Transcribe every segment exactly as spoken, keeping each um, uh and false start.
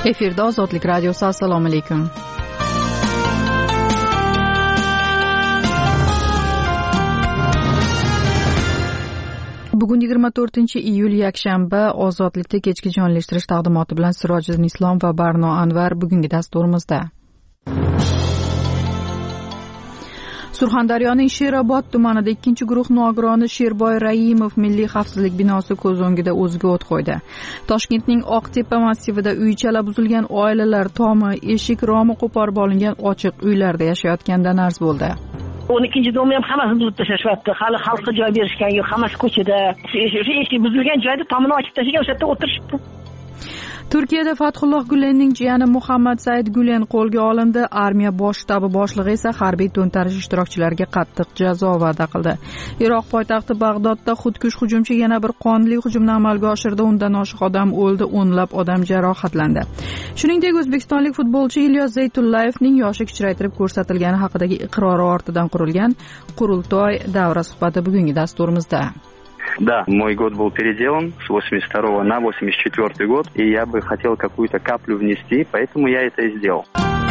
Efirda Ozodlik radiosi. Assalomu alaykum. Bugun yigirma to'rtinchi iyul yakshanba. Ozodlikda kechki jonlashtirish taqdimoti bilan Sirojiddin Islom va Barno Anvar bugungi dasturimizda. Surxondaryoning Sherobod tumanida ikkinchi guruh nogironi Sherboy Raimov milliy xavfsizlik binosi ko'z o'ngida o'ziga o't qo'ydi. Toshkentning Oqtepa massivida uy-chala buzilgan oilalar tomi, eshik romi qo'porib olingan ochiq uylarda yashayotgandan arz bo'ldi. o'n ikkinchi domni ham hammasini buzib tashlashyapti. Hali xalqqa joy berishgan yo'q, hammasi ko'chada. Eshik buzilgan joyda tomini ochib tashlagan, o'sha yerda o'tirishibdi. Turkiyada Fathulloh Gulenning jiyani Muhammad Said Gulen qo'lga olindi. Armiya bosh shtabi boshlig'i esa harbiy to'ntarish ishtirokchilariga qattiq jazo va'da qildi. Iroq poytaxti Bag'dodda xudkush hujumchi yana bir qonli hujumni amalga oshirdi. Undan oshiq odam o'ldi, o'nlab odam jarohatlandi. Shuningdek, o'zbekistonlik futbolchi Ilyos Zaytullayevning yoshi kichraytirib ko'rsatilgani haqidagi iqrori ortidan qurilgan qurultoy davra suhbati bugungi dasturimizda. Да, мой год был переделан с восемьдесят второго на восемьдесят четвёртый год, и я бы хотел какую-то каплю внести, поэтому я это и сделал.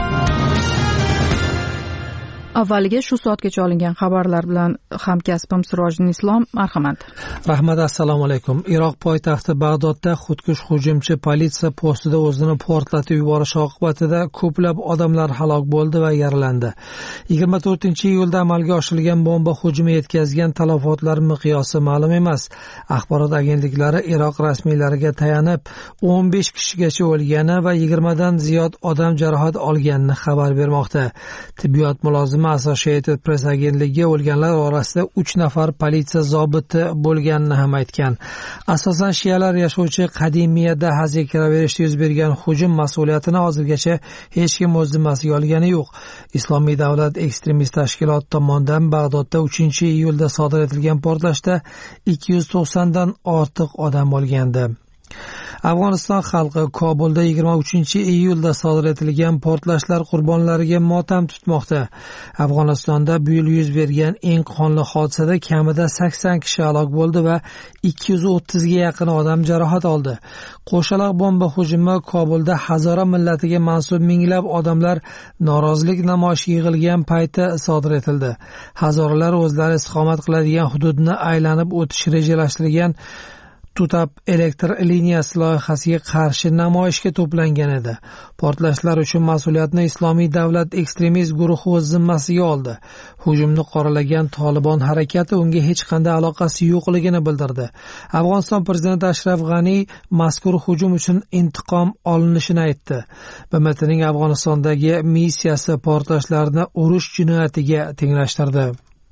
Avvaliga shu soatgacha olingan xabarlar bilan hamkasbim Sirojiddin Islom, marhamat. Rahmat, assalomu alaykum. Iroq poytaxti Bag'dodda xudkush hujumchi politsiya postida o'zini portlatib yuborishi oqibatida ko'plab odamlar halok bo'ldi va yaralandi. yigirma to'rtinchi iyulda amalga oshirilgan bomba hujumi yetkazgan talafotlar miqyosi ma'lum emas. Axborot agentliklari Iroq rasmiylariga tayanib, o'n besh kishigacha o'lgani va yigirmadan ziyod odam jarohat olganini xabar bermoqda. Tibbiyot mulozimi Associated Press agentligi o'lganlar orasida uch nafar politsiya zobiti bo'lganini ham aytgan. Asosan shialar yashovchi Qadimiyada Hazga kiraverishda yuz bergan hujum mas'uliyatini hozirgacha hech kim o'z zimmasiga olgani yo'q. Islomiy davlat ekstremist tashkiloti tomonidan Bag'dodda uchinchi iyulda sodir etilgan portlashda ikki yuz to'qsondan ortiq odam o'lgandi. Afg'oniston xalqi Kobulda yigirma uchinchi iyulda sodir etilgan portlashlar qurbonlariga motam tutmoqda. Afg'onistonda bu yil yuz bergan eng qonli hodisada kamida sakson kishi halok bo'ldi va ikki yuz o'ttizga yaqin odam jarohat oldi. Qo'shaloq bomba hujumi Kobulda Hazora millatiga mansub minglab odamlar norozilik namoyishiga yig'ilgan payti sodir etildi. Hazoralar o'zlari istiqomat qiladigan hududni aylanib o'tish rejalashtirilgan Tutab elektr liniyasi loyihasiga qarshi namoyishga to'plangan edi. Portlashlar uchun mas'uliyatni Islomiy davlat ekstremist guruhi o'z zimmasiga oldi. Hujumni qoralagan Tolibon harakati unga hech qanday aloqasi yo'qligini bildirdi. Afg'oniston prezidenti Ashraf G'ani mazkur hujum uchun intiqom olinishini aytdi. B M T'ning Afg'onistondagi missiyasi portlashlarni urush jinoyatiga tenglashtirdi.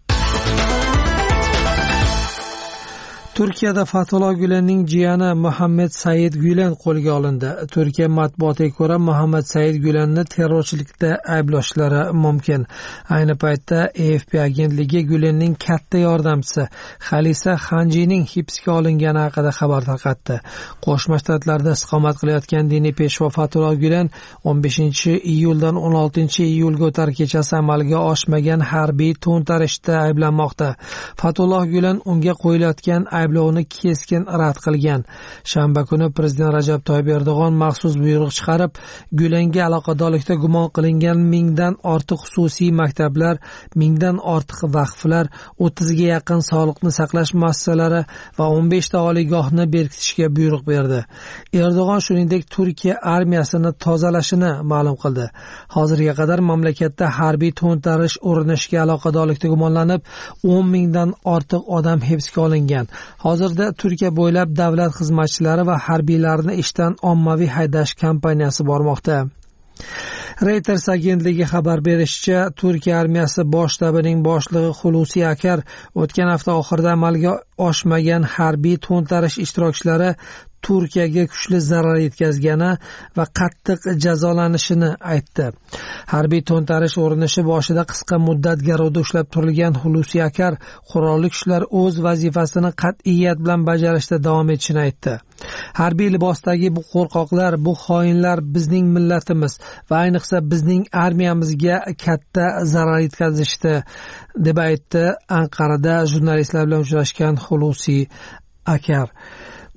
Turkiyada Fathulloh Gulenning jiyani Muhammad Said Gulen qo'lga olindi. Turkiya matbuotiga ko'ra, Muhammad Said Gulenni terrorchilikda ayblashlari mumkin. Ayni paytda A F P agentligi Gulenning katta yordamchisi Xalisa Xanjining hibsga olingani haqida xabar tarqatdi. Qo'shma Shtatlarda istiqomat qilayotgan diniy peshvo Fathulloh Gulen o'n beshinchi iyuldan o'n oltinchi iyulga o'tar kechasi amalga oshmagan harbiy to'ntarishda ayblanmoqda. Fathulloh Gulen unga qo'yilayotgan ayblovni keskin rad qilgan. Shanba kuni prezident Rajab Toyyib Erdo'g'on maxsus buyruq chiqarib, Gulenga aloqadorlikda gumon qilingan mingdan ortiq xususiy maktablar, mingdan ortiq vaqflar, o'ttizga yaqin sog'liqni saqlash muassasalari va o'n beshta oliygohni berkitishga buyruq berdi. Erdo'g'on shuningdek Turkiya armiyasini tozalashini ma'lum qildi. Hozirga qadar mamlakatda harbiy to'ntarish urinishga aloqadorlikda gumonlanib, o'n mingdan ortiq odam hibsga olingan. Hozirda Turkiya bo'ylab davlat xizmatchilari va harbiylarni ishdan ommaviy haydash kampaniyasi bormoqda. Reuters agentligi xabar berishicha, Turkiya armiyasi bosh shtabining boshlig'i Hulusi Akar o'tgan hafta oxirida amalga oshmagan harbiy to'ntarish ishtirokchilari Turkiyaga kuchli zarar yetkazgani va qattiq jazolanishini aytdi. Harbiy to'ntarish urinishi boshida qisqa muddat garovda ushlab turilgan Hulusi Akar qurolli kuchlar o'z vazifasini qat'iyat bilan bajarishda davom etishini aytdi. Harbiy libosdagi bu qo'rqoqlar, bu xoinlar bizning millatimiz va ayniqsa bizning armiyamizga katta zarar yetkazishdi, deb aytdi Anqarada jurnalistlar bilan uchrashgan Hulusi Akar.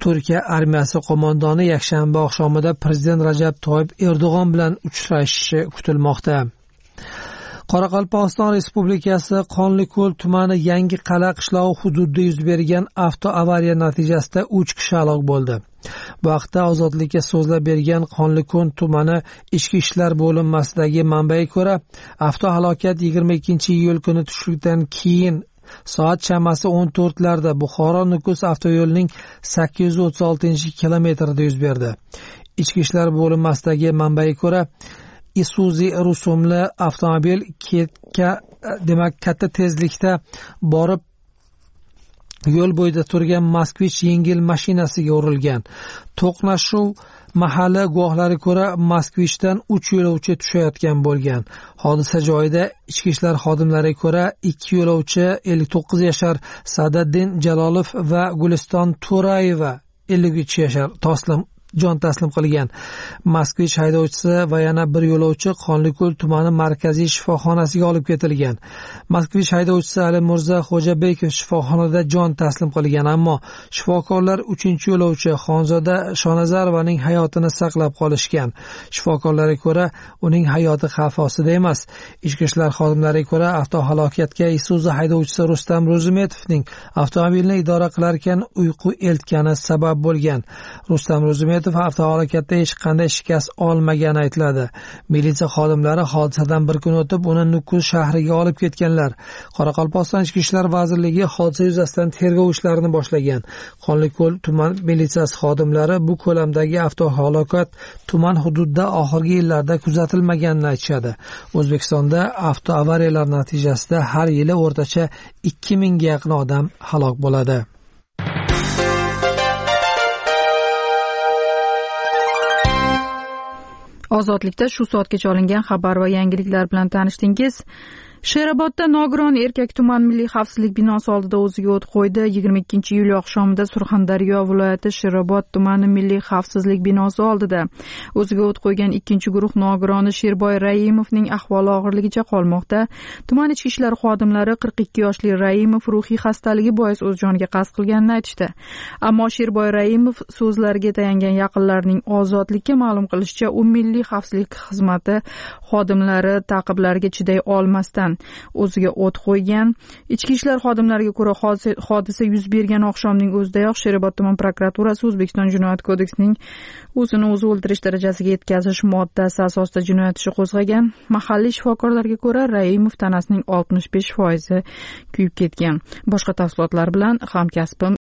Turkiya armiyasi qo'mondoni yakshanba oqshomida prezident Rajab Toyyib Erdo'g'on bilan uchrashishi kutilmoqda. Qoraqalpog'iston Respublikasi Qonliko'l tumani Yangi Qala qishlog'i hududida yuz bergan avtoavariya natijasida uch kishi halok bo'ldi. Bu haqda Ozodlikka so'zlab bergan Qonliko'l tumani ichki ishlar bo'linmasidagi manbaga ko'ra, avtohalokat yigirma ikkinchi iyul kuni tushlikdan keyin soat chamasi o'n to'rtlarda Buxoro Nukus avtoyo'lining sakkiz yuz o'ttiz oltinchi kilometrida yuz berdi. Ichki ishlar bo'linmasidagi manbaga ko'ra, Isuzu rusumli avtomobil ketga, demak, katta tezlikda borib yo'l bo'yida turgan Moskvich yengil mashinasiga urilgan. To'qnashuv mahalla guvohlariga ko'ra Moskvichdan uch yo'lovchi tushayotgan bo'lgan. Hodisa joyida ichki ishlar xodimlariga ko'ra ikki yo'lovchi ellik to'qqiz yashar Sadaddin Jalolov va Guliston To'rayeva ellik uch yashar taslim jon taslim qilgan. Moskvich haydovchisi va yana bir yo'lovchi Qonliko'l tumani markaziy shifoxonasiga olib ketilgan. Moskvich haydovchisi Ali Murza Xo'jabekov shifoxonada jon taslim qilgan, ammo shifokorlar uchinchi yo'lovchi Xonzoda Shonazarovaning hayotini saqlab qolishgan. Shifokorlarga ko'ra, uning hayoti xavf ostida emas. Ichki ishlar xodimlariga ko'ra, avtohalokatga Isuzu haydovchisi Rustam Ro'zimetovning avtomobilni idora qilar ekan uyqu eltgani sabab bo'lgan. Rustam Ro'zimetov avtohalokatda hech qanday shikast olmagani aytiladi. Militsiya xodimlari hodisadan bir kun o'tib uni Nukus shahriga olib ketganlar. Qoraqalpog'iston Ichki ishlar vazirligi hodisa yuzasidan tergov ishlarini boshlagan. Qonliko'l tuman militsiyasi xodimlari bu ko'lamdagi avtohalokat tuman hududida oxirgi yillarda kuzatilmaganini aytishadi. O'zbekistonda avtoavariyalar natijasida har yili o'rtacha ikki mingga yaqin odam halok bo'ladi. Ozodlikda shu soatgacha olingan xabar va yangiliklar bilan tanishdingiz. Sherobodda nogiron erkak tuman milliy xavfsizlik binosi oldida o'ziga o't qo'ydi. yigirma ikkinchi iyul oqshomida Surxondaryo viloyati Sherobod tumani milliy xavfsizlik binosi oldida o'ziga o't qo'ygan ikkinchi guruh nogironi Sherboy Raimovning ahvoli og'irligicha qolmoqda. Tuman ichki ishlar xodimlari qirq ikki yoshli Raimov ruhiy xastaligi bois o'z joniga qasd qilganini aytishdi. Ammo Sherboy Raimov so'zlariga tayangan yaqinlarining Ozodlikka ma'lum qilishicha, u milliy xavfsizlik xizmati xodimlari taqiblariga chiday olmasdan o'ziga o't qo'ygan. Ichki ishlar xodimlariga ko'ra, hodisa yuz bergan oqshomning o'zidayoq Sherobod tuman prokuraturasi O'zbekiston Jinoyat kodeksining o'zini o'zi o'ldirish darajasiga yetkazish moddasi asosida jinoyat ishi qo'zg'agan. Mahalliy shifokorlarga ko'ra, Raimov tanasining oltmish besh foizi kuyib ketgan. Boshqa tafsilotlar bilan hamkasbim